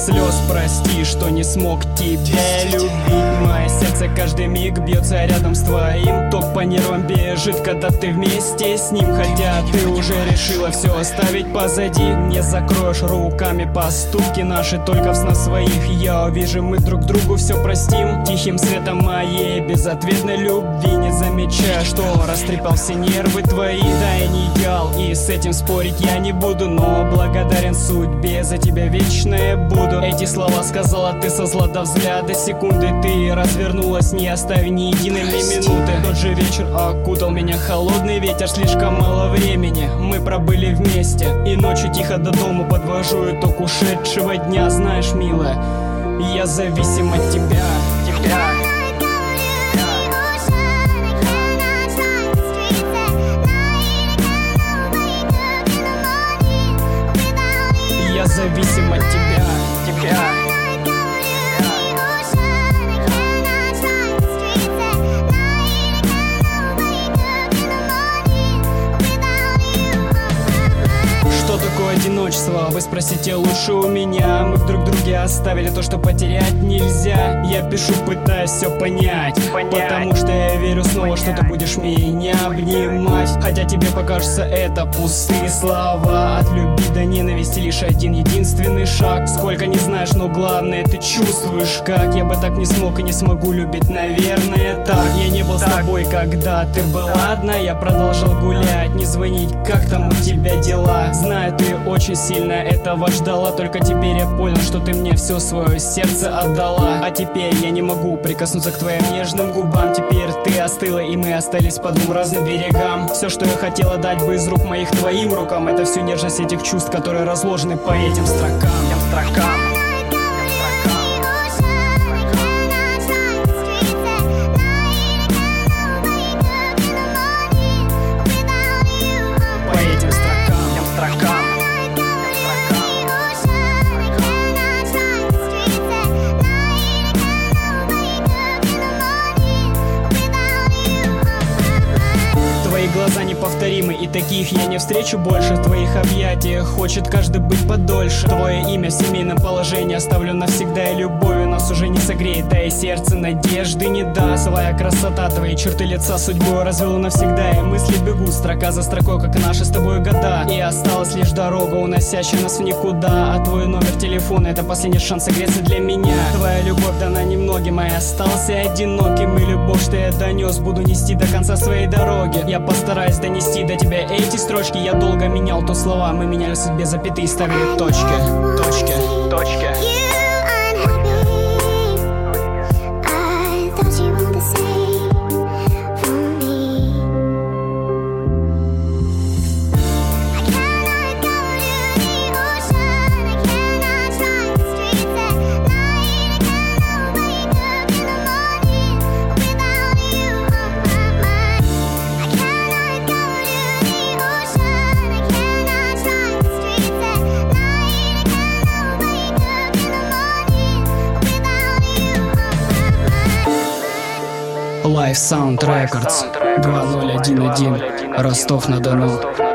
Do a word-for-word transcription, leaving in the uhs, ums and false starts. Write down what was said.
слез, прости, что не смог тебя любить. Мое сердце каждый миг бьется рядом с твоим. Ток по нервам бежит, когда ты вместе с ним. Хотя ты уже решила все оставить позади. Не закроешь руками поступки наши, только в снах своих. Я увижу, мы друг другу все простим. Тихим светом моей безответной любви, не замечая, что растрепал все нервы твои. Да, я не идеал, и с этим спорить я не буду, но благодарен судьбе, за тебя вечно я буду. Эти слова сказала ты со зла до взгляда секунды. Ты развернулась, не оставив ни единой мне минуты. Тот же вечер окутал меня холодный ветер. Слишком мало времени мы пробыли вместе, и ночью тихо до дома подвожу итог ушедшего дня. Знаешь, милая, я зависим от тебя. Тебя. Я зависим от тебя. Тебя. Что такое одиночество? Вы спросите лучше у меня. Мы в друг друге оставили то, что потерять нельзя. Я пишу, пытаясь все понять, понять. Потому что я верю снова, понять. Что ты будешь меня обнимать. Хотя тебе покажется это пустые слова. От любви до ненависти лишь один единственный шаг. Сколько не знаешь, но главное ты чувствуешь как. Я бы так не смог и не смогу любить, наверное, так. Я не был так. С тобой, когда ты была одна. Я продолжал гулять, не звонить, как там у тебя дела. Знаю, ты очень сильно этого ждала. Только теперь я понял, что ты мне все свое сердце отдала. А теперь я не могу прикоснуться к твоим нежным губам. Теперь ты остыла, и мы остались по двум разным берегам. Все, что я хотела дать бы из рук моих твоим рукам, это всю нежность этих чувств, которые разложены по этим строкам. Этим строкам. Глаза неповторимы, и таких я не встречу больше. В твоих объятиях хочет каждый быть подольше. Твое имя в семейном положении оставлю навсегда, и любовью нас уже не согреет, да и сердце надежды не даст. Своя красота, твои черты лица судьбой развела навсегда, и мысли бегут строка за строкой, как наши с тобой года. И осталась лишь дорога, уносящая нас в никуда. А твой номер телефона — это последний шанс согреться для меня. Твоя любовь дана немногим, а я остался одиноким. И любовь, что я донес, буду нести до конца своей дороги. Я постараюсь донести до тебя эти строчки. Я долго менял то слова, мы меняли судьбе запятые, ставили точки, точки, точки. Life Sound Records два ноль один один, Ростов-на-Дону.